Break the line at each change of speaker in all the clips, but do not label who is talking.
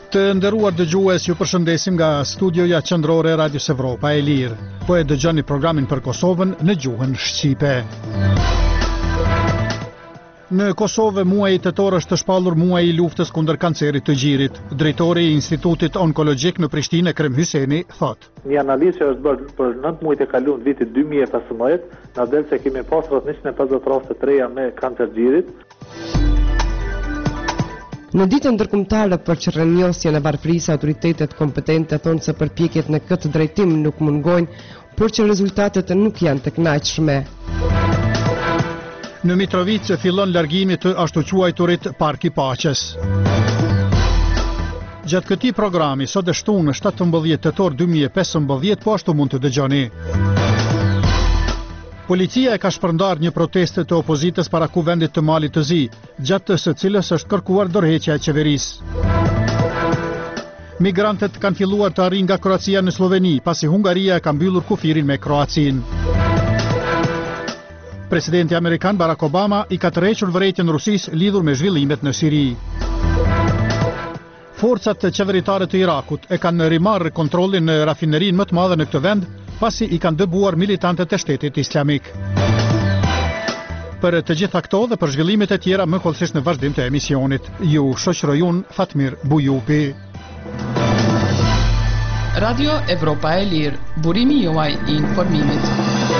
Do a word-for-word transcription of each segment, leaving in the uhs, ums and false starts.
Të nderuar dëgjues, ju përshëndesim nga studioja qendrore e Radios Evropa e Lirë. Po e dëgjoni programin për Kosovën në gjuhën shqipe. Në Kosovë, muaji tetor është shpallur muaji i luftës kundër kancerit të gjirit. Drejtori i Institutit Onkologjik në Prishtinë, Ekrem Hyseni, thotë:
Një analizë që është bërë për nëntë muajt e kaluar vitit dy mijë e pesëmbëdhjetë, na del se kemi pasur rreth njëqind e pesëdhjetë raste të reja me kancer gjirit.
Në ditën ndërkombëtare për qërrënjosjen e varfërisë, autoritetet kompetente thonë se përpjekjet në këtë drejtim nuk mungojnë, por që rezultatet nuk janë të kënaqshme.
Në Mitrovica fillon largimi të ashtu quajturit Parki Paqes. Gjatë këtij programi, sot e shtunë shtatëmbëdhjetë tetor dy mijë e pesëmbëdhjetë, po ashtu mund të dëgjoni. Policia e ka shpërndar një proteste të opozitës para kuvendit të Malit të Zi, gjatë së cilës është kërkuar dorëheqja e qeverisë. Migrantët kanë filluar të arrijnë nga Kroacia në Sloveni, pasi Hungaria e ka mbyllur kufirin me Kroacinë. Presidenti amerikan Barack Obama i ka tërhequr vërejtjen Rusisë lidhur me zhvillimet në Siri. Forcat qeveritare të Irakut e kanë rimarrë kontrollin në rafinerinë më të madhe në këtë vend, pasi i kanë dëbuar militantët e Shtetit Islamik. Për të gjitha këto dhe për zhvillimet e tjera më kollësisht në vazhdim të emisionit. Ju shoqëroj unë Fatmir Bujupi.
Radio Evropa e Lirë, burimi juaj i informimit.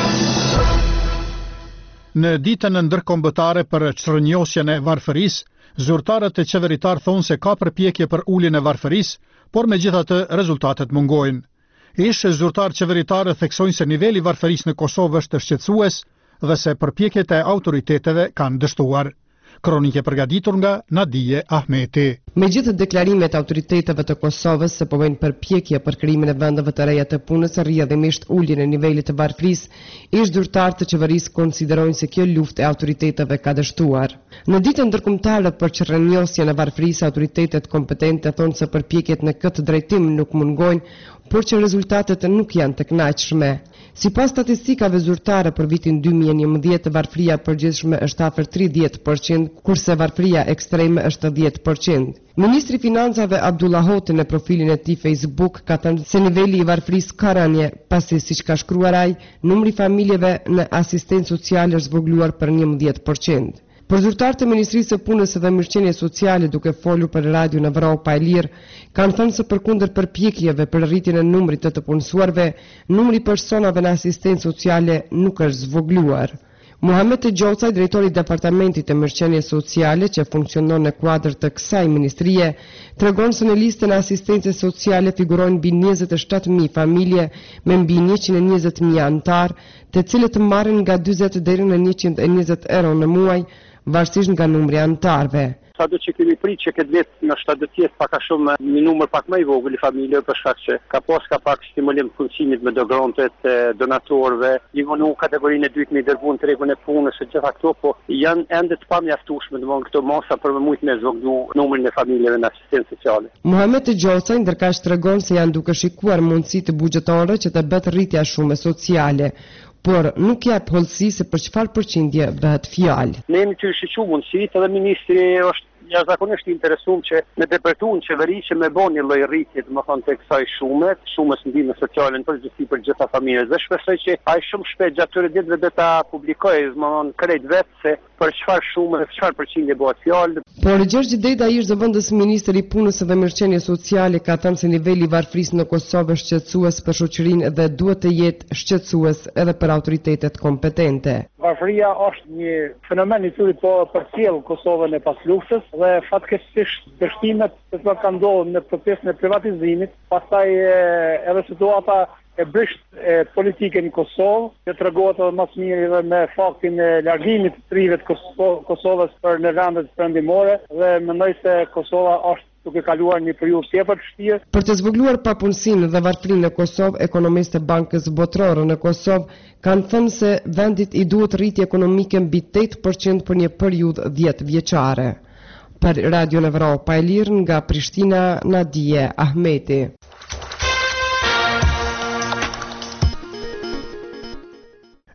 Në ditën ndërkombëtare për çrënjosjen e varfërisë, zyrtarët e qeveritar thonë se ka përpjekje për uljen e varfërisë, por megjithatë rezultatet mungojnë. Ish zyrtar qeveritarë theksojnë se niveli i varfërisë në Kosovë është shqetësues dhe se përpjekjet e autoriteteve kanë dështuar. Kronike përgatitur nga Nadije Ahmeti.
Megjithë deklarimet e autoriteteve të Kosovës se po bëjnë përpjekje për krijimin e vendeve të reja të punës, rrjedhimisht uljen e nivelit të varfërisë, ish zyrtarë të qeverisë konsiderojnë se kjo luftë e autoriteteve ka dështuar. Në ditën ndërkombëtare për qërrënjosjen e varfërisë, autoritetet kompetente thonë se përpjekjet në këtë drejtim nuk mungojnë, por që rezultatet nuk janë të kënaqshme. Sipas statistikave zyrtare për vitin dy mijë e njëmbëdhjetë, varfëria e përgjithshme është afër tridhjetë përqind, kurse varfëria ekstreme është dhjetë përqind. Ministri i Financave Abdullah Hoti në profilin e tij Facebook ka thënë se niveli i varfërisë ka rënje, pasi siç ka shkruar ai, numri i familjeve në asistencë sociale është zvogëluar për njëmbëdhjetë përqind. Për zyrtarët e Ministrisë së Punës dhe Mirëqenies Sociale, duke folur për Radio Evropa e Lirë, kanë thënë se përkundër përpjekjeve për rritjen e numrit të të punësuarve, numri i personave në asistencë sociale nuk është zvogëluar. Muhamet Gjocaj, drejtori i Departamentit të Mirëqenies Sociale, që funksionon në kuadër të kësaj ministrie, tregon se në listën e asistencës sociale figurojnë mbi njëzet e shtatë mijë familje me mbi njëqind e njëzet mijë anëtar, të cilët marrin nga dyzet deri në njëqind e njëzet euro në muaj, varësisht nga numri i anëtarëve.
Sado që kemi prit që këtë vit në shtatë do të jetë pak a shumë një numër pak më i vogël i familjeve, për shkak që ka pas ka pak stimulim të funksionimit me dogrontet e donatorëve, i vonu kategorinë e dytë me dërguar në tregun e punës së gjitha këto, po janë ende të pamjaftueshme domthonë këto masa për më shumë me zvogëlu numrin e familjeve në asistencë sociale.
Muhamet Gjocaj ndërkaq tregon se janë duke shikuar mundësi të buxhetore që të bëhet rritja shumë sociale, por nuk jep hollësi se për çfarë përqindje bëhet fjalë.
Ne jemi të shiqur mundësitë dhe ministri është jashtëzakonisht i interesuar që me depërtuar qeveri që me bën një lloj rritje, domethënë tek kësaj shume, shumës ndihmë sociale në përgjithësi për gjitha familjet. Dhe shpresoj që ai shumë shpejt gjatë këtyre ditëve do ta publikojë, domethënë krejt vetë se për çfarë shume, për çfarë përqindje bëhet fjalë.
Por Gjergj Deda, ish zëvendës ministri i Punës dhe Mirëqenies Sociale, ka thënë se niveli i varfërisë në Kosovë është shqetësues për shoqërinë dhe duhet të jetë shqetësues edhe për autoritetet kompetente.
Varfëria është një fenomen i cili po përcjell Kosovën e pas luftës dhe fatkeqësisht dështimet që kanë ndodhur në procesin e privatizimit, pastaj edhe situata e brisht e politike në Kosovë, që tregohet edhe më së miri edhe me faktin e largimit të trive të Kosovës për në vendet perëndimore, dhe mendoj se Kosova është duke kaluar një periudhë tepër të vështirë.
Për të zvogëluar papunësinë dhe varfërinë në Kosovë, ekonomistët e Bankës Botërore në Kosovë kanë thënë se vendit i duhet rritje ekonomike mbi tetë përqind për një periudhë dhjetë vjeçare. Për Radio Evropa e Lirë nga Prishtina, Nadije Ahmeti.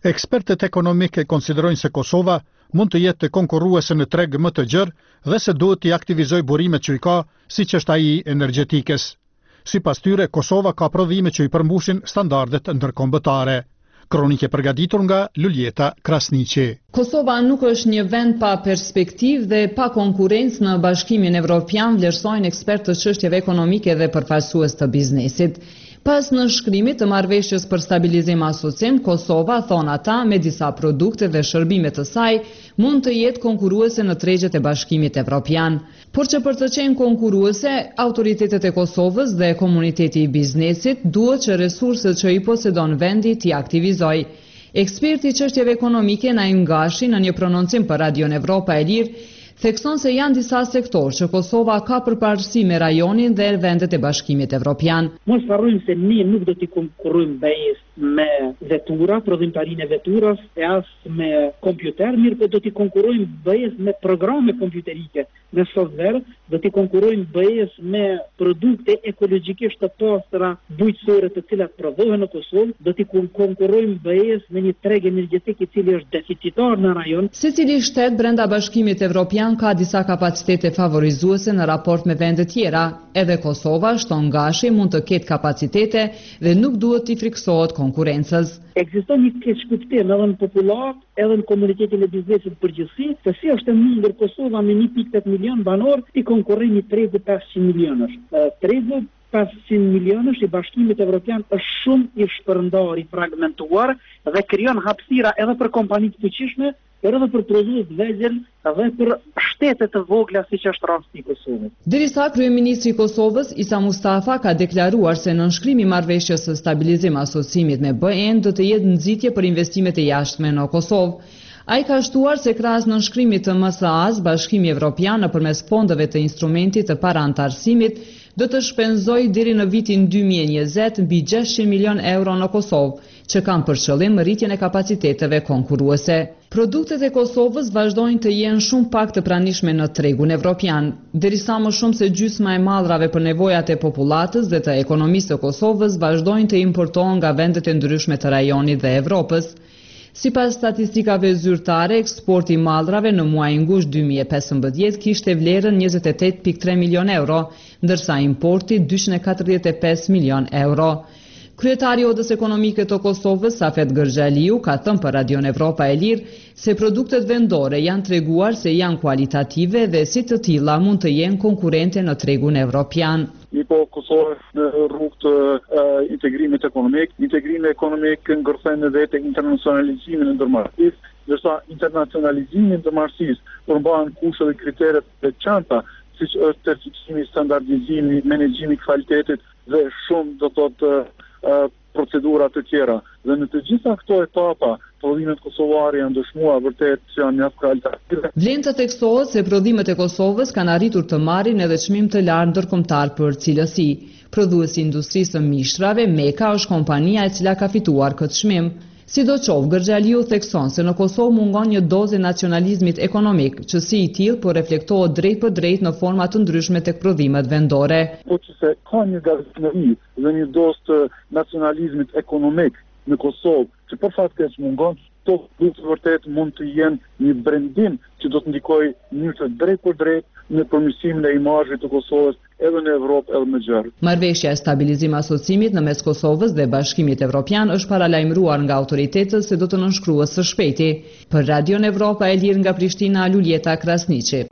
Ekspertët ekonomike konsiderojnë se Kosova mund të jetë konkurruese në treg më të gjerë dhe se duhet t'i aktivizoj burimet që i ka, siç është ai energjetikës. Sipas tyre, Kosova ka prodhime që i përmbushin standardet ndërkombëtare. Kronike përgatitur nga Luljeta Krasniqi.
Kosova nuk është një vend pa perspektivë dhe pa konkurrencë në Bashkimin Evropian, vlerësojnë ekspertë të çështjeve ekonomike dhe përfaqësues të biznesit. Pas në shkrimit të marrëveshjes për stabilizim asocim, Kosova, thon ata, me disa produkte dhe shërbime të saj, mund të jetë konkurruese në tregjet e Bashkimit Evropian. Por që për të qenë konkurruese, autoritetet e Kosovës dhe komuniteti i biznesit duhet që resurset që i posedon vendi t'i aktivizoj. Eksperti i çështjeve ekonomike Naim Gashi në një prononcim për Radion Evropa e Lirë thekson se janë disa sektorë që Kosova ka përparësi me rajonin dhe vendet e Bashkimit Evropian.
Mos harrojmë se ne nuk do t'i konkurrojmë BE-s me vetura, prodhimtarinë e veturës, e as me kompjuter, mirë po do t'i konkurrojmë BE-s me programe kompjuterike, me software, do t'i konkurrojmë BE-s me produkte ekologjikisht të pastra, bujqësore të cilat prodhohen në Kosovë, do t'i konkurrojmë BE-s me një treg energjetik i cili është deficitar në rajon.
Secili shtet brenda Bashkimit Evropian ka disa kapacitete favorizuese në raport me vende tjera, edhe Kosova, shton Gashi, mund të ketë kapacitete dhe nuk duhet t'i friksohet konkurencës.
Ekziston një keqkuptim edhe në popullat, edhe në komunitetin e biznesit përgjithësi, se si është e mundur Kosova me një pikë tetë milion banor i konkurrojë një tregu pesëqind milionësh. Tregu pesëqind milionësh i Bashkimit Evropian është shumë i shpërndar, i fragmentuar dhe krijon hapësira edhe për kompani të fuqishme, por edhe për prodhues të vegjël dhe për shtete të vogla siç është rasti i Kosovës.
Derisa kryeministri i Kosovës Isa Mustafa ka deklaruar se nënshkrimi i marrëveshjes së stabilizim asociimit me B E-n do të jetë nxitje për investimet e jashtme në Kosovë. Ai ka shtuar se krahas nënshkrimit të M S A-s, Bashkimi Evropian nëpërmes fondeve të instrumentit të parantarësimit do të shpenzojë deri në vitin dy mijë e njëzet mbi gjashtëqind milion euro në Kosovë, që kanë për qëllim rritjen e kapaciteteve konkurruese. Produktet e Kosovës vazhdojnë të jenë shumë pak të pranishme në tregun evropian, derisa më shumë se gjysma e mallrave për nevojat e popullatës dhe të ekonomisë të Kosovës vazhdojnë të importohen nga vendet e ndryshme të rajonit dhe Evropës. Sipas statistikave zyrtare, eksporti i mallrave në muajin gusht dy mijë e pesëmbëdhjetë kishte vlerën njëzet e tetë pikë tre milion euro, ndërsa importi dyqind e katërdhjetë e pesë milion euro. Kryetari i Odës Ekonomike të Kosovës, Safet Gërxhaliu, ka thënë për Radion Evropa e Lirë se produktet vendore janë treguar se janë kualitative dhe si të tilla mund të jenë konkurrente në tregun evropian.
Mi po Kosovë në rrugë të uh, integrimit ekonomik, integrimi ekonomik ngërthen edhe të internacionalizimin e ndërmarrësisë, ndërsa internacionalizimi i ndërmarrësisë përmban kushte dhe kriteret e veçanta, siç është certifikimi, standardizimi, menaxhimi i kvalitetit dhe shumë do thotë uh, procedura të tjera. Dhe në të gjitha këto etapa, prodhimet kosovare janë dëshmuar vërtet që janë mjaft kvalitative.
Vlen të theksohet se prodhimet e Kosovës kanë arritur të marrin edhe çmim të lartë ndërkombëtar për cilësi. Prodhuesi i industrisë së mishtrave, Meka, është kompania e cila ka fituar këtë çmim. Sidoqoftë, Gërxhaliu thekson se në Kosovë mungon një dozë nacionalizmit ekonomik, që si i tillë po reflektohet drejt për drejt në forma të ndryshme tek prodhimet vendore.
Po që se ka një gazetinëri dhe një dozë të nacionalizmit ekonomik në Kosovë, që për fat keq mungon, to produkte vërtet mund të jenë një brendim që do të ndikojë në mënyrë të drejtë për drejtë në përmirësimin e imazhit të Kosovës edhe në Evropë edhe më gjerë.
Marrëveshja e stabilizim asocimit në mes Kosovës dhe Bashkimit Evropian është paralajmëruar nga autoritetet se do të nënshkruhet së shpejti. Për Radion Evropa e Lirë nga Prishtina, Luljeta Krasniqi.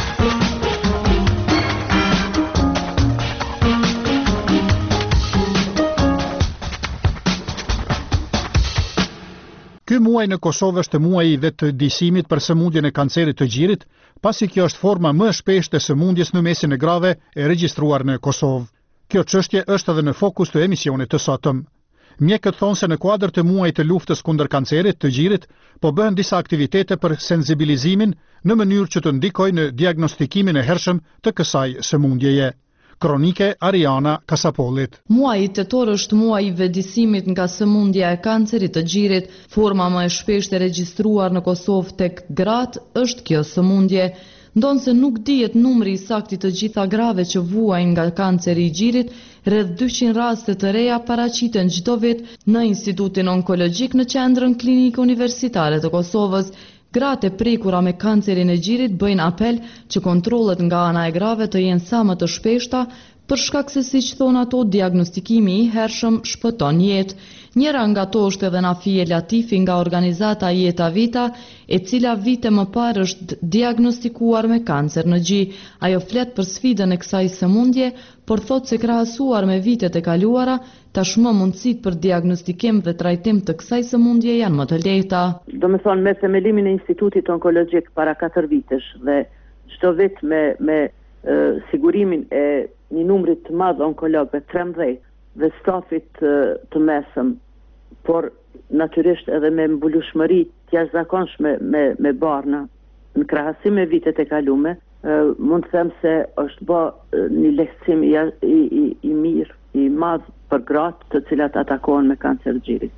Ky muaj në Kosovë është muaji dhe të disimit për sëmundjen e kancerit të gjirit, pasi kjo është forma më e shpeshtë e sëmundjes në mesin e grave e regjistruar në Kosovë. Kjo çështje është edhe në fokus të emisionit të sotëm. Mjekët thonë se në kuadër të muajit të luftës kundër kancerit të gjirit, po bëhen disa aktivitete për sensibilizimin në mënyrë që të ndikojë në diagnostikimin e hershëm të kësaj sëmundjeje. Kronike Ariana Kasapolit.
Muaji tetor është muaji i vedisimit nga sëmundja e kancerit të gjirit. Forma më e shpeshtë e regjistruar në Kosovë tek gratë është kjo sëmundje. ndonë se nuk dihet numri i saktë të gjitha grave që vuajnë nga kanceri i gjirit, rreth dyqind raste të reja paraqiten çdo vit në Institutin Onkologjik në Qendrën Klinike Universitare të Kosovës. Gratë e prekura me kancerin e gjirit bëjnë apel që kontrollet nga ana e grave të jenë sa më të shpeshta, për shkak se siç thon ato, diagnostikimi i hershëm shpëton jetë. Njëra nga to është edhe Nafie Latifi nga organizata Jeta Vita, e cila vite më parë është diagnostikuar me kancer në gjë. Ajo flet për sfidën e kësaj sëmundje, por thot se krahasuar me vitet e kaluara, tashmë mundësitë për diagnostikim dhe trajtim të kësaj sëmundje janë më të lehta.
Do me thonë, me themelimin e Institutit Onkologjik para katër vitesh dhe çdo vit me me e, sigurimin e një numrit të madh onkologëve, trembëdhjetë, dhe stafit e, të mesëm, por natyrisht edhe me mbulueshmëri të jashtëzakonshme me me barna në krahasim me vitet e kaluara, mund të them se është bë një lehtësim i, i, i mirë, i madh për gratë të cilat atakohen me kancer gjirit.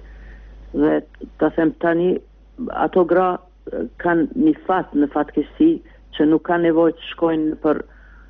Dhe ta them tani, ato gra kanë një fat në fatkeqësi që nuk kanë nevojë të shkojnë për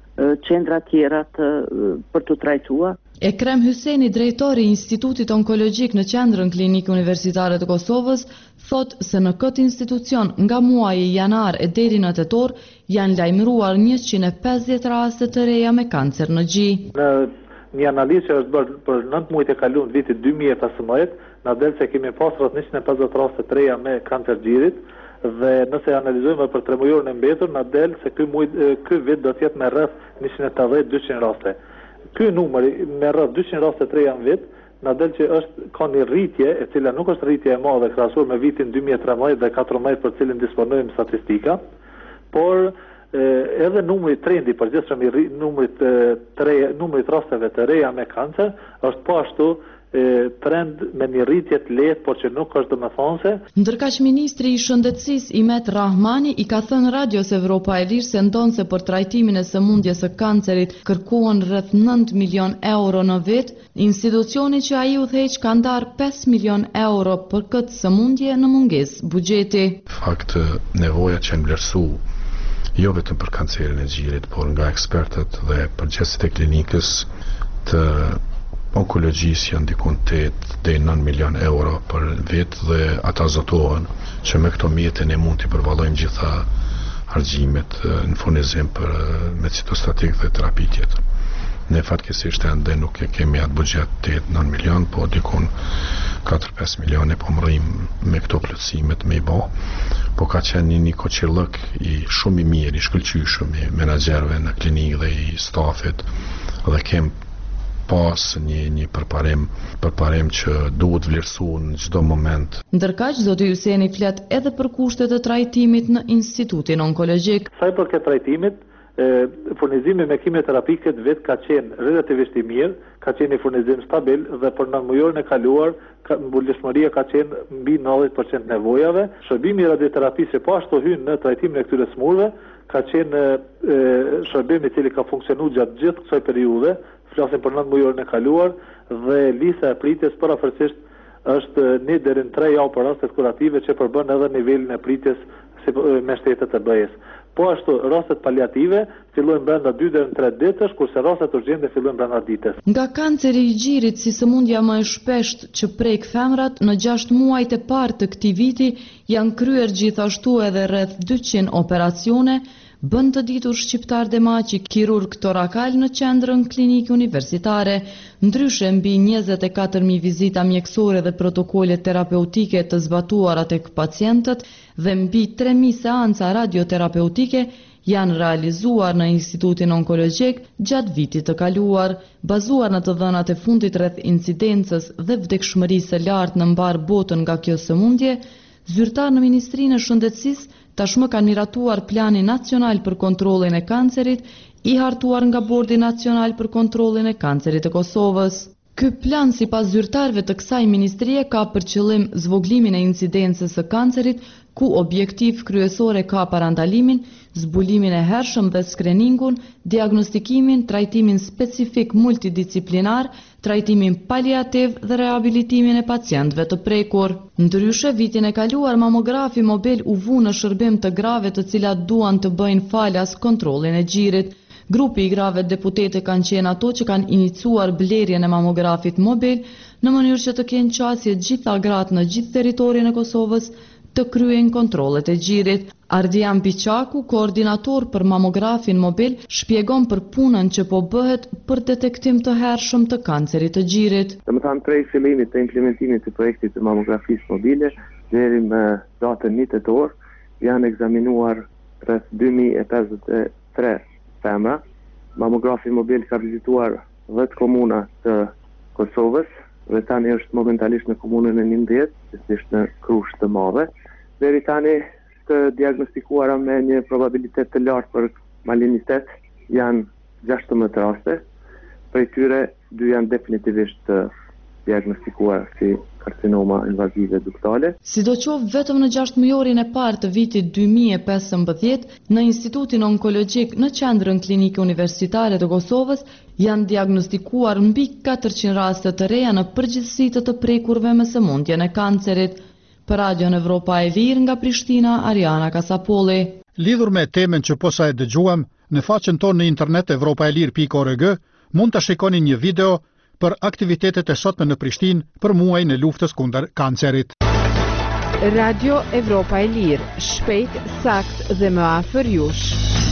qendra tjera të, për të trajtuar.
Ekrem Hyseni, drejtori i Institutit Onkologjik në Qendrën Klinike Universitare të Kosovës, thot se në këtë institucion nga muaji janar e deri në tetor janë lajmëruar njëqind e pesëdhjetë raste të reja me kancer në gjë.
Në një analizë që është bërë për nëntë muajt e kaluar në vitin dy mijë e pesëmbëdhjetë, na del se kemi pas rreth njëqind e pesëdhjetë raste të reja me kancer gjirit, dhe nëse analizojmë për tremujorin e mbetur, na del se ky muaj ky vit do të jetë me rreth njëqind e tetëdhjetë deri dyqind raste. Ky numër me rreth dyqind raste të reja në vit, na del që është ka një rritje, e cila nuk është rritje e madhe krahasuar me vitin dy mijë e trembëdhjetë dhe katërmbëdhjetë për cilin disponojmë statistika, por e, edhe numri trendi përgjithshëm i numrit të reja, numrit rasteve të reja me kancer është po ashtu e, trend me një rritje të lehtë, por që nuk është domethënëse.
Ndërkaq ministri i Shëndetësisë Imet Rahmani i ka thënë Radios Evropa e Lirë se ndonse për trajtimin e sëmundjes së kancerit kërkohen rreth nëntë milion euro në vit, institucioni që ai udhëheq ka ndarë pesë milion euro për këtë sëmundje në mungesë buxheti.
Fakt, nevoja që vlerësu jo vetëm për kancerin e gjirit, por nga ekspertët dhe përgjegjësit e klinikës të onkologjisë janë dikun tetë deri nëntë milion euro për vit, dhe ata zotohen që me këto mjete ne mund të përvallojmë gjitha argjimet në furnizim për me citostatik dhe terapi tjetër. Ne fatkeqësisht ende nuk e kemi atë buxhet tetë nëntë milion, po dikun katër pesë milion e po mrrim me këto plotësimet me i bë. Po ka qenë një koqillëk i shumë i mirë, i shkëlqyeshëm i menaxherëve në klinikë dhe i stafit, dhe kem pas një një përparim përparim që duhet vlerësuar në çdo moment.
Ndërkaq zoti Hyseni flet edhe për kushtet e trajtimit në Institutin Onkologjik.
Sa i përket trajtimit, furnizimi me kimioterapi këtë vit ka qenë relativisht i mirë, ka qenë një furnizim stabil, dhe për nënmujorin e kaluar mbuleshmëria ka qenë mbi nëntëdhjetë përqind nevojave. Shërbimi i radioterapisë po ashtu hyn në trajtimin e këtyre smurve, ka qenë e, shërbim i cili ka funksionuar gjatë gjithë kësaj periudhe, flasim për nëntëmujorin e kaluar, dhe lista e pritjes përafërsisht është një deri në tre javë për rastet kurative që përbën edhe nivelin e pritjes si me shtetet e B E S. Po ashtu, rastet paliative fillojnë brenda dy deri në tre ditësh, kurse rastet urgjente fillojnë brenda ditës.
Nga kanceri i gjirit si sëmundja më e shpeshtë që prek femrat, në gjashtë muajt e parë të këtij viti janë kryer gjithashtu edhe rreth dyqind operacione, bën të ditur shqiptar Demaçi, kirurg torakal në Qendrën Klinike Universitare. Ndryshe, mbi njëzet e katër mijë vizita mjekësore dhe protokole terapeutike të zbatuara tek pacientët dhe mbi tre mijë seanca radioterapeutike janë realizuar në Institutin Onkologjik gjatë vitit të kaluar, bazuar në të dhënat e fundit rreth incidencës dhe vdekshmërisë së lartë në mbar botën nga kjo sëmundje. Zyrtar në Ministrinë e Shëndetësisë tashmë kanë miratuar Planin Nacional për Kontrollin e Kancerit, i hartuar nga Bordi Nacional për Kontrollin e Kancerit të Kosovës. Ky plan sipas zyrtarëve të kësaj ministrie ka për qëllim zvoglimin e incidencës së kancerit, ku objektiv kryesore ka parandalimin, zbulimin e hershëm dhe skreningun, diagnostikimin, trajtimin specifik multidisciplinar, trajtimin paliativ dhe rehabilitimin e pacientëve të prekur. Ndryshe, vitin e kaluar mamografi mobil u vu në shërbim të grave të cilat duan të bëjnë falas kontrollin e gjirit. Grupi i grave deputete kanë qenë ato që kanë inicuar blerjen e mamografit mobil në mënyrë që të kenë qasje gjitha gratë në gjithë territorin e Kosovës të kryen kontrollet e gjirit. Ardian Biçaku, koordinator për mamografin mobil, shpjegon për punën që po bëhet për detektim të hershëm të kancerit të gjirit.
Domethënë prej fillimit të implementimit të projektit të mamografisë mobile deri më datën një tetor janë ekzaminuar rreth dy mijë e pesëdhjetë e tre femra. Mamografi mobil ka vizituar dhjetë komuna të Kosovës dhe tani është momentalisht në komunën e njëmbëdhjetë, gjithsesi në Krushë të Madhe. Deri tani të diagnostikuara me një probabilitet të lartë për malinitet janë gjashtëmbëdhjetë raste, prej tyre dy janë definitivisht të diagnostikuar si karcinoma invazive duktale.
Sidoqoftë vetëm në gjashtëmujorin e parë të vitit dy mijë e pesëmbëdhjetë, në Institutin Onkologjik në Qendrën Klinike Universitare të Kosovës janë diagnostikuar mbi katërqind raste të reja në përgjithësi të të prekurve me sëmundjen e kancerit. Për Radion Evropa e Lirë nga Prishtina, Ariana Kasapolli.
Lidhur me temën që posa e dëgjuam, në faqen tonë në internet evropaelir pikë org mund të shikoni një video për aktivitetet e sotme në Prishtinë për muajin e luftës kundër kancerit.
Radio Evropa e Lirë, shpejt, sakt dhe më afër jush.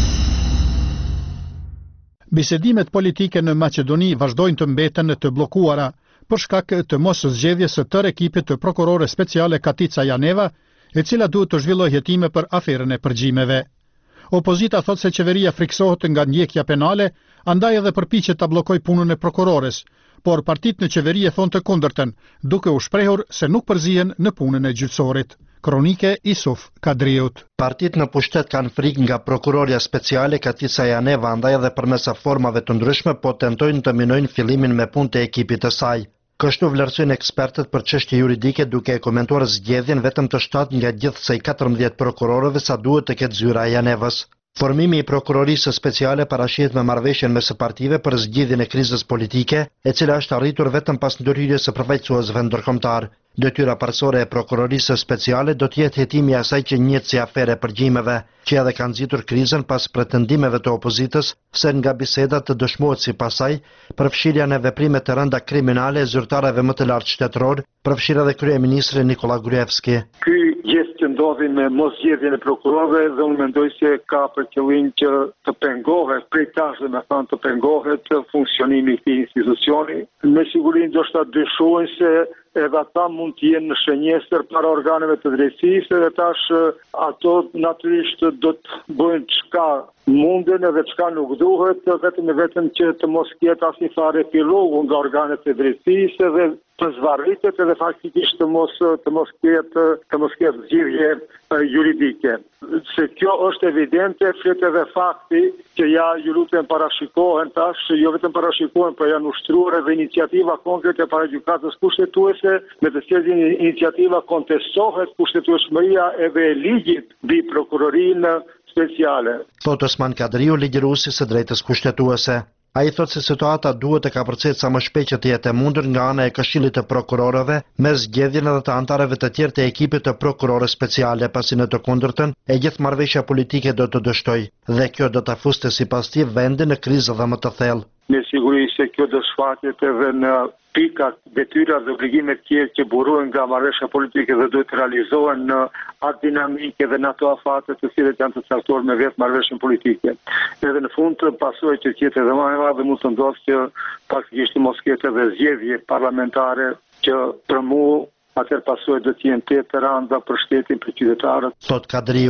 Bisedimet politike në Maqedoni vazhdojnë të mbeten të bllokuara për shkak të mos zgjedhjes së tërë ekipit të prokurore speciale Katica Janeva, e cila duhet të zhvillojë hetime për aferën e përgjimeve. Opozita thot se qeveria friksohet nga ndjekja penale, andaj edhe përpiqet ta bllokojë punën e prokurores, por partitë në qeveri e thonë të kundërtën, duke u shprehur se nuk përzihen në punën e gjyqësorit. Kronike Isuf Kadriut.
Partitë në pushtet kanë frikë nga prokuroria speciale Katica Janeva, andaj edhe përmes formave të ndryshme po tentojnë të minojnë fillimin me punë të ekipit të saj. Kështu vlerësojnë ekspertët për çështje juridike duke e komentuar zgjedhjen vetëm të shtatë nga gjithsej katërmbëdhjetë prokurorëve sa duhet të ketë zyra e Janevës. Formimi i prokurorisë speciale parashihet me marrëveshjen mes së partive për zgjidhjen e krizës politike, e cila është arritur vetëm pas ndërhyrjes së përfaqësuesve ndërkombëtar. Detyra parësore e prokurorisë speciale do të jetë hetimi i asaj që njihet si afere përgjimeve, që edhe kanë nxitur krizën pas pretendimeve të opozitës se nga bisedat të dëshmohet sipas saj përfshirja në veprime të rënda kriminale e zyrtarëve më të lartë shtetëror, përfshirë edhe kryeministri Nikola Gruevski.
Ky gest që ndodhi me mosgjedhjen e prokurorëve dhe unë mendoj se ka për qëllim që të pengohet, prej tash dhe me thënë të pengohet funksionimi i këtij institucioni. Me siguri ndoshta dyshojnë se edhe ata mund të jenë në shënjestër para organeve të drejtësisë dhe tash ato natyrisht do të bëjnë çka munden edhe çka nuk duhet, vetëm e vetëm që të mos ketë asnjë farë epilogu nga organet e drejtësisë dhe të zvarritet edhe faktikisht të mos të mos ketë të mos ketë zgjidhje juridike. Se kjo është evidente, flet edhe fakti që ja ju lutem parashikohen tash, jo vetëm parashikohen, por janë ushtruar edhe iniciativa konkrete para gjykatës kushtetuese, me të cilën iniciativa kontestohet kushtetueshmëria edhe e ligjit mbi prokurorinë speciale.
Thot Osman Kadriu, ligjëruesi së drejtës kushtetuese. Ai thot se situata duhet të kapërcet sa më shpejt që të jetë e mundur nga ana e Këshillit të Prokurorëve me zgjedhjen edhe të anëtarëve të tjerë të ekipit të prokurorës speciale, pasi në të kundërtën e gjithë marrëveshja politike do të dështojë dhe kjo do ta fuste sipas tij vendin në krizë dhe më të thellë.
Me siguri se kjo do shfaqet edhe në pika, detyra dhe obligimet tjerë që burojnë nga marrëveshja politike dhe duhet realizohen në atë dinamike dhe në ato afate të cilat janë të caktuar me vetë marrëveshjen politike. Edhe në fund të pasojë që tjetë edhe më e madhe mund të ndodhë që faktikisht mos ketë edhe zgjedhje parlamentare që për mua atëherë pasojë do të jenë të rënda për shtetin, për qytetarët.
Thot Kadriu.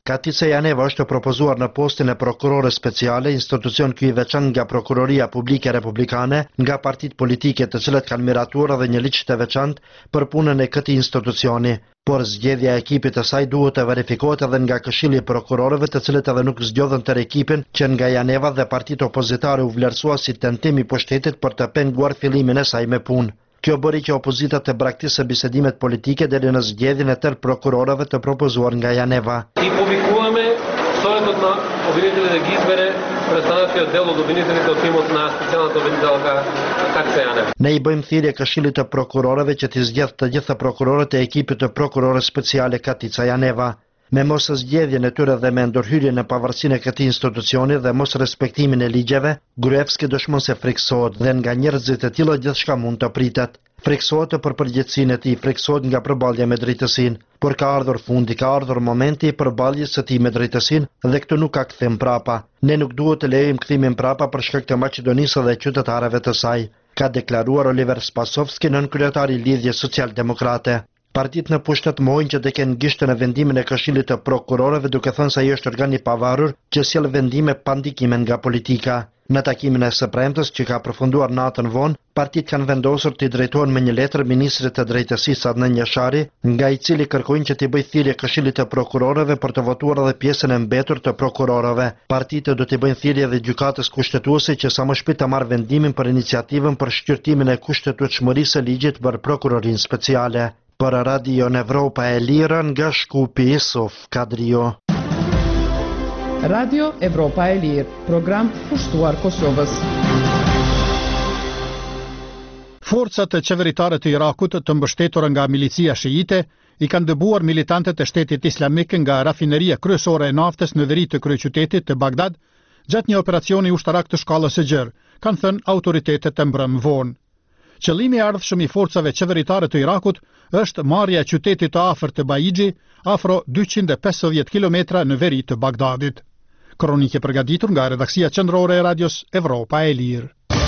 Katica Janeva është propozuar në postin e prokurore speciale, institucion ky i veçantë nga Prokuroria Publike Republikane, nga partitë politike të cilët kanë miratuar edhe një ligj të veçantë për punën e këtij institucioni. Por zgjedhja e ekipit të saj duhet të verifikohet edhe nga Këshilli i Prokurorëve, të cilët edhe nuk zgjodhen tërë ekipin që nga Janeva dhe partitë opozitare u vlerësua si tentim i pushtetit për të penguar fillimin e saj me punë. Kjo bëri që opozita të braktisë bisedimet politike deri në zgjedhjen e tërë prokurorëve të propozuar nga Janeva.
I publikuame soretët na obvinitelja dhe gizbere prestanatio delo do obvinitelit të timot na specijalna të obvinitelka Katica Janeva.
Ne i bëjmë thirrje Këshillit të Prokurorëve që t'i zgjedhë të gjitha prokurorët e ekipit të prokurore speciale Katica Janeva. Me mos zgjedhjen e tyre dhe me ndërhyrjen në pavarësinë e këtij institucioni dhe mos respektimin e ligjeve, Gruevski dëshmon se friksohet dhe nga njerëzit e tillë gjithçka mund të pritet. Friksohet për përgjegjësinë e tij, friksohet nga përballja me drejtësinë, por ka ardhur fundi, ka ardhur momenti i përballjes së tij me drejtësinë dhe këtu nuk ka kthim prapa. Ne nuk duhet të lejojmë kthimin prapa për shkak të Maqedonisë dhe qytetarëve të saj, ka deklaruar Oliver Spasovski, nën kryetari i Lidhjes Social-Demokrate. Partitë në pushtet mohojnë që të kenë gishtën e vendimin e Këshillit të Prokurorëve, duke thënë se ai është organ i pavarur që sjell vendime pa ndikime nga politika. Në takimin e së premtës që ka përfunduar natën vonë, partitë kanë vendosur të i drejtohen me një letër ministrit të drejtësisë Adnan Jashari, nga i cili kërkojnë që t'i bëjë thirrje Këshillit të Prokurorëve për të votuar edhe pjesën e mbetur të prokurorëve. Partitë do t'i bëjnë thirrje edhe gjykatës kushtetuese që sa më shpejt të marrë vendimin për iniciativën për shqyrtimin e kushtetueshmërisë së ligjit për prokurorinë speciale. Për Radio Evropa e Lirë nga Shkupi, Yusuf Kadrio.
Radio Evropa e Lirë, program pushtuar Kosovës.
Forcat e qeveritare të Irakut të mbështetura nga milicia shiite i kanë dëbuar militantët e Shtetit Islamik nga rafineria kryesore e naftës në veri të kryeqytetit të Bagdad gjatë një operacioni ushtarak të shkallës së gjerë, kanë thënë autoritetet e mbrëm vonë. Qëllimi i ardhshëm i forcave qeveritare të Irakut është marrja e qytetit të afërt të Baigji, afro dyqind e pesëdhjetë kilometra në veri të Bagdadit. Kronike përgatitur nga redaksia qendrore e Radios Evropa e Lirë.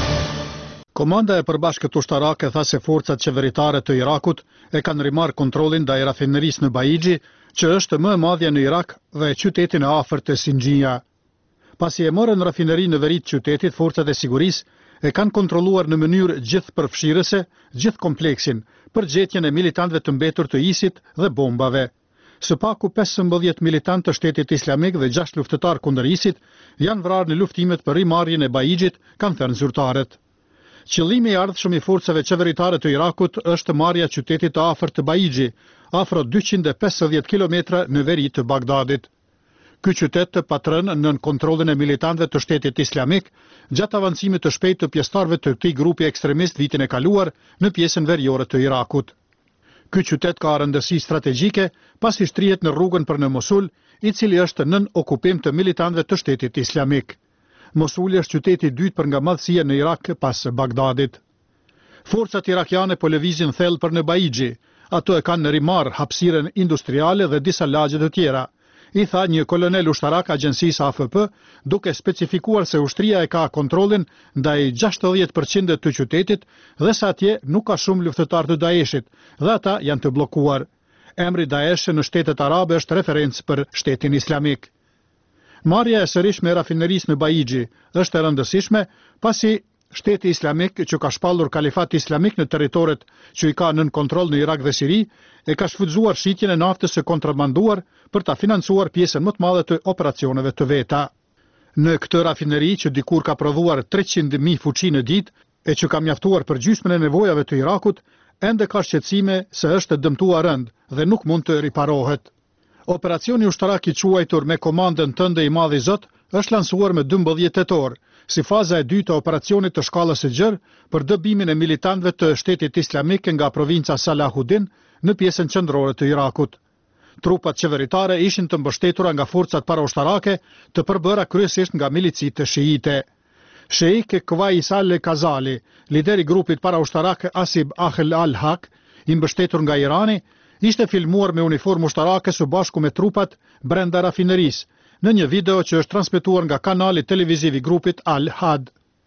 Komanda e përbashkët ushtarake tha se forcat qeveritare të Irakut e kanë rimarrë kontrollin ndaj rafinerisë në Baigji, që është më e madhja në Irak dhe qytetin e afërt të Sinjia. Pasi e morën rafinerinë në veri të qytetit, forcat e sigurisë e kanë kontrolluar në mënyrë gjithë përfshirëse gjithë kompleksin për gjetjen e militantëve të mbetur të ISIT dhe bombave. Së paku pesëmbëdhjetë militantë të Shtetit Islamik dhe gjashtë luftëtar kundër ISIT janë vrarë në luftimet për rimarrjen e Baigjit, kanë thënë zyrtarët. Qëllimi i ardhshëm i forcave qeveritare të Irakut është marrja e qytetit të afërt të Baigji, afro dyqind e pesëdhjetë kilometra në veri të Bagdadit. Ky qytet të patrën nën kontrollin e militantëve të Shtetit Islamik gjatë avancimit të shpejtë të pjesëtarëve të këtij grupi ekstremist vitin e kaluar në pjesën veriore të Irakut. Ky qytet ka rëndësi strategjike pasi shtrihet në rrugën për në Mosul, i cili është nën okupim të militantëve të Shtetit Islamik. Mosuli është qyteti i dytë për nga madhësia në Irak pas Bagdadit. Forcat irakiane po lëvizin thellë për në Baigji, ato e kanë në rimar hapësirën industriale dhe disa lagje të tjera, i tha një kolonel ushtarak agjensisë A F P, duke specifikuar se ushtria e ka kontrollin ndaj gjashtëdhjetë përqind të qytetit dhe se atje nuk ka shumë luftëtar të Daeshit dhe ata janë të bllokuar. Emri Daesh në shtetet arabe është referencë për Shtetin Islamik. Marrja e sërishme e rafinerisë në Baigji është e rëndësishme pasi Shteti Islamik, që ka shpallur kalifat islamik në territoret që i ka nën kontroll në Irak dhe Siri, e ka shfrytzuar shitjen e naftës së kontrabanduar për ta financuar pjesën më të madhe të operacioneve të veta. Në këtë rafineri që dikur ka prodhuar treqind mijë fuqi në ditë e që ka mjaftuar për gjysmën e nevojave të Irakut, ende ka shqetësime se është dëmtuar rënd dhe nuk mund të riparohet. Operacioni ushtarak i quajtur me komandën tënde i Madhi Zot është lansuar me dymbëdhjetë tetor, si faza e dytë e operacionit të shkallës së gjerë për dëbimin e militantëve të Shtetit Islamik nga provinca Salahuddin në pjesën qendrore të Irakut. Trupat qeveritare ishin të mbështetura nga forcat paraushtarake të përbëra kryesisht nga milicit të shiite. Sheikh Kwais al-Kazali, lideri grupit paraushtarak Asib Ahl al-Haq, i mbështetur nga Irani, ishte filmuar me uniformë ushtarake së bashku me trupat brenda rafinerisë, në një video që është transmetuar nga kanali televiziv i grupit Al-Had.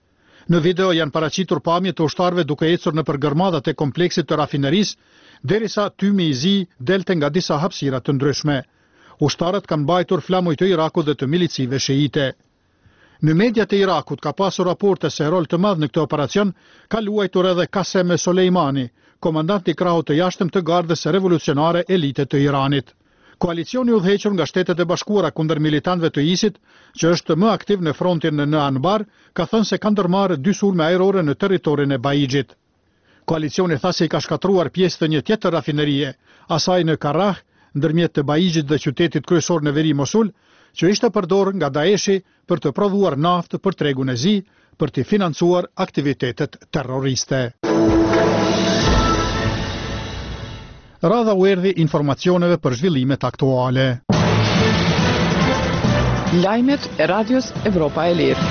Në video janë paraqitur pamje të ushtarëve duke ecur nëpër gërmadat e kompleksit të rafinerisë, derisa tymi i zi delte nga disa hapësira të ndryshme. Ushtarët kanë mbajtur flamujt të Irakut dhe të milicive shiite. Në mediat e Irakut ka pasur raporte se rol të madh në këtë operacion ka luajtur edhe Qasem Soleimani, komandant i krahut të jashtëm të gardës revolucionare elite të Iranit. Koalicioni udhëhequr nga Shtetet e Bashkuara kundër militantëve të ISIT, që është më aktiv në frontin në Anbar, ka thënë se ka ndërmarrë dy sulme ajrore në territorin e Baijit. Koalicioni tha se i ka shkatruar pjesë të një tjetër rafinerie, asaj në Karah, ndërmjet të Baijit dhe qytetit kryesor në veri Mosul, që ishte përdorur nga Daeshi për të prodhuar naftë për tregun e zi, për të financuar aktivitetet terroriste. Radha u erdhi informacioneve për zhvillimet aktuale.
Lajmet e Radios Evropa e Lirë.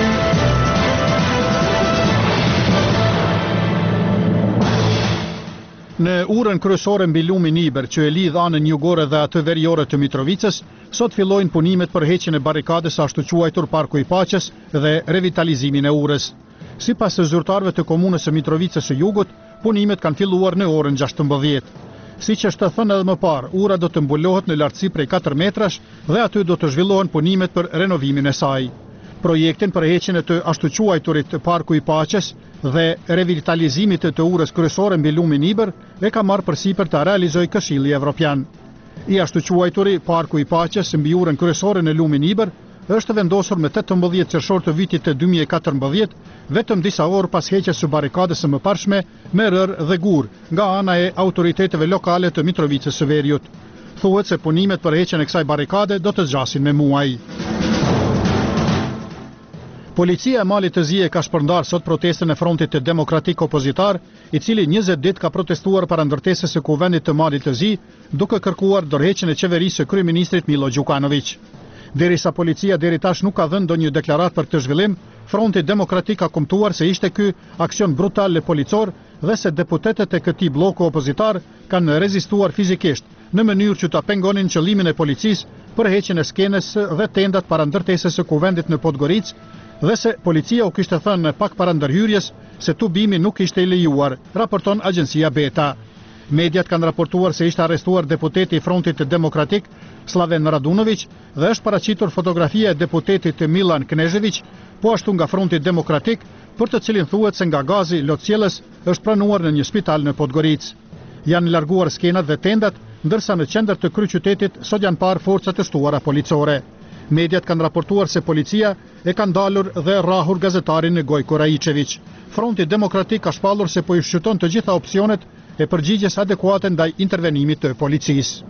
Në urën kryesore mbi lumin Iber, që e lidh anën jugore dhe atë veriore të Mitrovicës, sot fillojnë punimet për heqjen e barikades ashtu quajtur Parku i Paqes dhe revitalizimin e urës. Sipas të zyrtarëve të komunës së Mitrovicës së Jugut, punimet kanë filluar në orën gjashtëmbëdhjetë. Siç është thënë edhe më parë, ura do të mbulohet në lartësi prej katër metrash dhe aty do të zhvillohen punimet për renovimin e saj. Projektin për heqjen e të ashtu quajturit Parku i Paqes dhe revitalizimit të urës kryesore mbi lumin Iber e ka marrë përsipër ta realizojë Këshilli Evropian. I ashtu quajturi Parku i Paqes mbi urën kryesore në lumin Iber është vendosur me tetëmbëdhjetë qershor të vitit të dy mijë e katërmbëdhjetë, vetëm disa orë pas heqjes së barikades së mëparshme me rër dhe gur nga ana e autoriteteve lokale të Mitrovicës së Veriut. Thuhet se punimet për heqjen e kësaj barikade do të zgjasin me muaj. Policia e Malit të Zi ka shpërndar sot protestën e Frontit të Demokratik Opozitar, i cili njëzet ditë ka protestuar para ndërtesës së Kuvendit të Malit të Zi, duke kërkuar dorëheqjen e qeverisë së kryeministrit Milo Đukanović. Derisa policia deri tash nuk ka dhënë ndonjë deklaratë për këtë zhvillim, Fronti Demokratik ka kumtuar se ishte ky aksion brutal policor dhe se deputetët e këtij bloku opozitar kanë rezistuar fizikisht në mënyrë që ta pengonin qëllimin e policisë për heqjen e skenës dhe tendat para ndërtesës së Kuvendit në Podgoricë, dhe se policia u kishte thënë pak para ndërhyrjes se tubimi nuk ishte i lejuar, raporton agjencia Beta. Mediat kanë raportuar se ishte arrestuar deputeti i Frontit të Demokratik, Slaven Radunović, dhe është paraqitur fotografia e deputetit Milan Knežević, po ashtu nga Fronti Demokratik, për të cilin thuhet se nga gazi lotësjellës është pranuar në një spital në Podgoricë. Janë larguar skenat dhe tendat, ndërsa në qendër të kryeqytetit sot janë parë forca të shtuara policore. Mediat kanë raportuar se policia e ka ndalur dhe rrahur gazetarin Gojko Raičević. Fronti Demokratik ka shpallur se po i shqyrton të gjitha opsionet e përgjigjes adekuate ndaj intervenimit të policisë.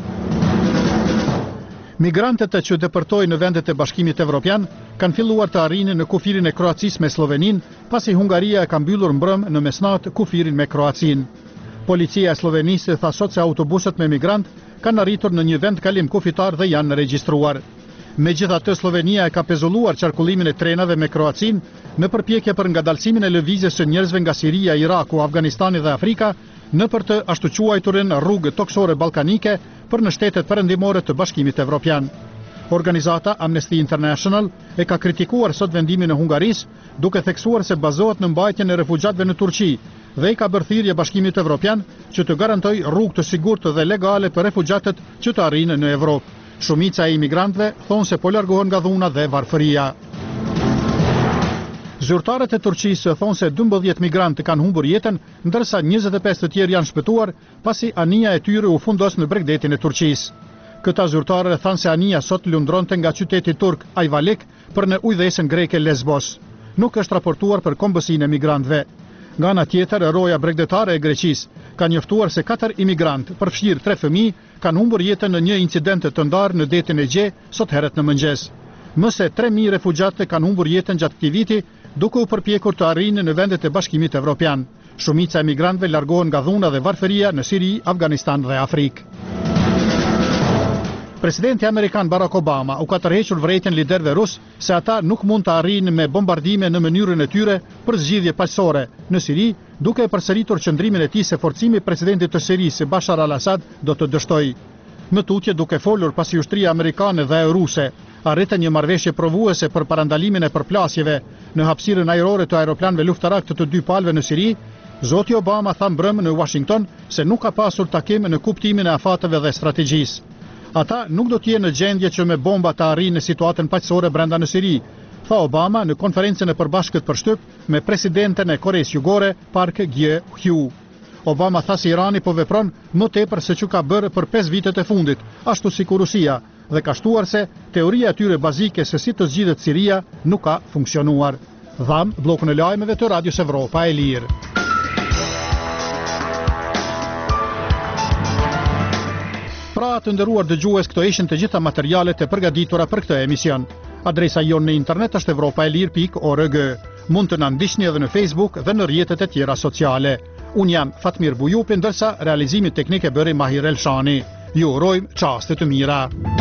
Migrantët që depërtojnë në vendet e Bashkimit Evropian kanë filluar të arrinin në kufirin e Kroacisë me Slovenin, pasi Hungaria e ka mbyllur mbrëm në mesnatë kufirin me Kroacinë. Policia e Slovenisë tha sot se autobuset me migrant kanë arritur në një vend kalim kufitar dhe janë regjistruar. Megjithatë, Slovenia e ka pezulluar qarkullimin e trenave me Kroacinë në përpjekje për ngadalësimin e lëvizjes së njerëzve nga Siria, Iraku, Afganistani dhe Afrika në për të ashtu quajturin rrugë toksore ballkanike për në shtetet perëndimore të Bashkimit Evropian. Organizata Amnesty International e ka kritikuar sot vendimin e Hungarisë, duke theksuar se bazohet në mbajtjen e refugjatëve në Turqi dhe i ka bërë thirrje Bashkimit Evropian që të garantojë rrugë të sigurtë dhe legale për refugjatët që të arrijnë në Evropë. Shumica e imigrantëve thonë se po largohen nga dhuna dhe varfëria. Zyrtarët e Turqisë thonë se dymbëdhjetë migrantë kanë humbur jetën, ndërsa njëzet e pesë të tjerë janë shpëtuar pasi anija e tyre u fundos në bregdetin e Turqisë. Këta zyrtarë thanë se anija sot lundronte nga qyteti turk Ayvalik për në ujëdhesën greke Lesbos. Nuk është raportuar për kombësinë e migrantëve. Nga ana tjetër, roja bregdetare e Greqisë ka njoftuar se katër imigrantë, përfshirë tre fëmijë, kanë humbur jetën në një incident të ndarë në detin e Gje sot herët në mëngjes. Më se tre mijë refugjatë kanë humbur jetën gjatë këtij viti, duke u përpjekur të arrinë në vendet e Bashkimit Evropian. Shumica e migrantëve largohen nga dhuna dhe varfëria në Siri, Afganistan dhe Afrikë. Presidenti Amerikan Barack Obama u ka tërhequr vërejtjen liderëve rus se ata nuk mund të arrijnë me bombardime në mënyrën e tyre për zgjidhje paqësore në Siri, duke e përsëritur qëndrimin e tij se forcimi i presidentit të Sirisë Bashar al-Assad do të dështojë. Në tutje, duke folur pasi ushtria amerikane dhe ruse arritën një marrëveshje provuese për parandalimin e përplasjeve në hapësirën ajrore të aeroplanëve luftarak të të dy palëve në Siri, zoti Obama tha mbrëmë në Washington se nuk ka pasur takim në kuptimin e afateve dhe strategjisë. Ata nuk do t'jenë në gjendje që me bomba të arrijnë në situatën paqësore brenda në Siri, tha Obama në konferencën e përbashkët për shtyp me presidenten e Koreas Jugore, Park Geun-hye. Obama tha se Irani po vepron më tepër se që ka bërë për pesë vitet e fundit, ashtu si Rusia, dhe ka shtuar se teoria e tyre bazike se si të zgjidhet Siria nuk ka funksionuar. Dham bllokun e lajmeve të Radios Evropa e Lirë. Pra të nderuar dëgjues, këto ishin të gjitha materialet e përgatitura për këtë emision. Adresa jonë në internet është evropaelir pikë org. Mund të na ndiqni edhe në Facebook dhe në rrjetet e tjera sociale. Unë jam Fatmir Bujupi, ndërsa realizimi teknik e bëri Mahir Elshani. Ju urojmë çaste të mira.